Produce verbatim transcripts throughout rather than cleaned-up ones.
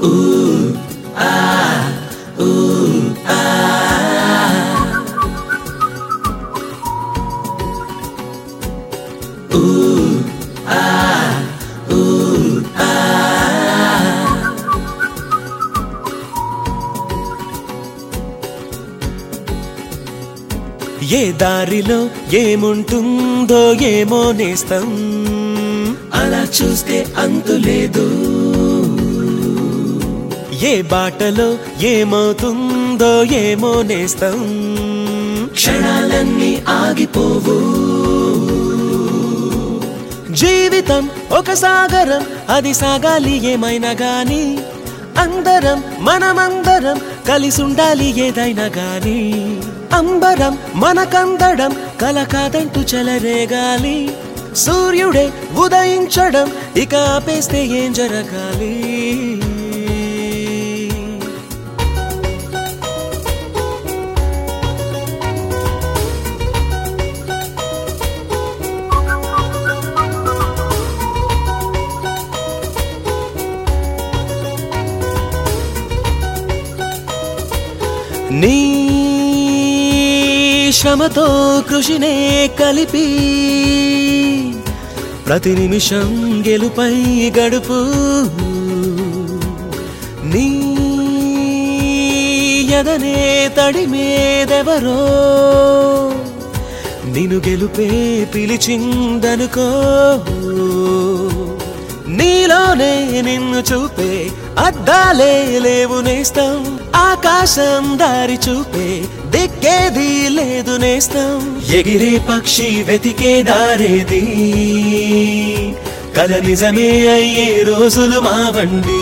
ఏ దారిలో ఏముంటుందో ఏమో నేస్తం, అలా చూస్తే అంతులేదు. ఏ బాటలో ఏమవుతుందో ఏమో నేస్తం, క్షణాలన్నీ ఆగిపోవు. జీవితం ఒక సాగరం, అది సాగాలి ఏమైనా గాని. అందరం మనమందరం కలిసుండాలి ఏదైనా గాని. అంబరం మనకందడం కల కాదంటూ చెలరేగాలి. సూర్యుడే ఉదయించడం ఇక ఆపేస్తే ఏం జరగాలి? నీ శ్రమతో కృషినే కలిపి ప్రతి నిమిషం గెలుపై గడుపు. నీ ఎదనే తడిమేదెవరో నిన్ను గెలుపే పిలిచిందనుకో. నీలోనే నిన్ను చూపే అద్దాలే లేవు నేస్తం, ఆకాశం దారి చూపే దిక్కేది లేదు నేస్తం. ఎగిరే పక్షి వెతికే దారేది, కల నిజమే అయ్యే రోజులు మా వండి.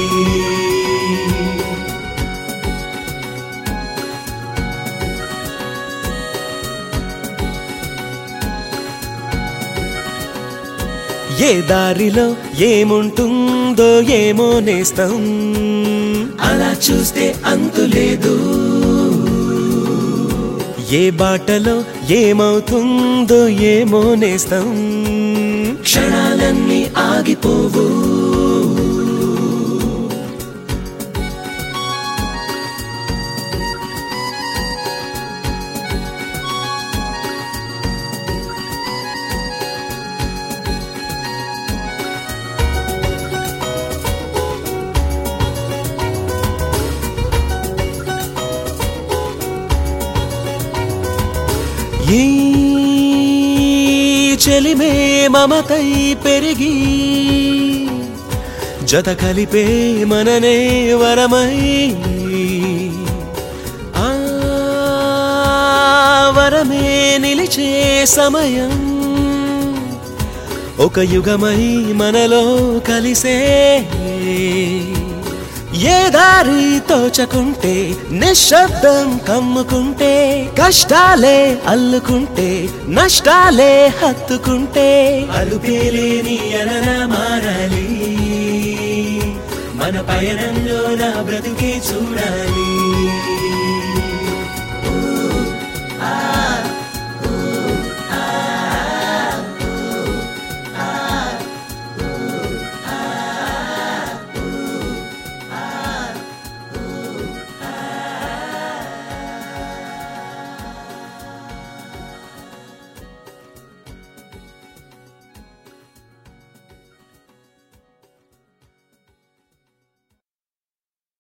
ఏ దారిలో ఏముంటుందో ఏమో నేస్తం, అలా చూస్తే అంతులేదు. ఏ బాటలో ఏమవుతుందో ఏమో నేస్తం, క్షణాలన్నీ ఆగిపోవు. ఈ చెలిమే మమతై పెరిగి జత కలిపే మననే వరమై, ఆ వరమే నిలిచే సమయం ఒక యుగమై మనలో కలిసే. ఏ దారి తోచకుంటే నిశ్శబ్దం కమ్ముకుంటే, కష్టాలే అల్లుకుంటే నష్టాలే హత్తుకుంటే, అలుపేలేని అలన మారాలి. మన పయనంలో నా బ్రతుకే చూడాలి.